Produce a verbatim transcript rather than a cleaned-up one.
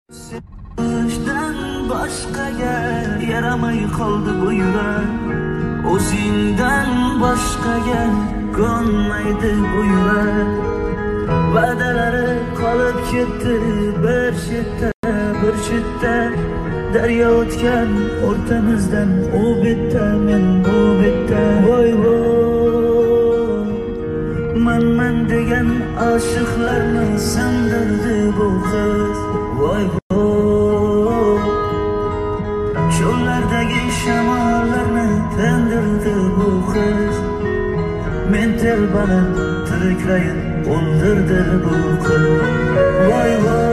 Sevishdan boshqaga yaramay qoldi bu yurak, o'zingdan boshqaga ko'nmaydi bu yurak. Va'dalari qolib ketdi bir chetda bir chetda, daryo o'tgan o'rtamizdan u betda men bu betda. Voy voy, manman degan oshiqlarni sindirdi bu qiz. Voy voy, cho'llardagi shamollarni tindirdi bu qiz. Men telbanib tiriklay o'ldirdi bu qiz. Voy voy.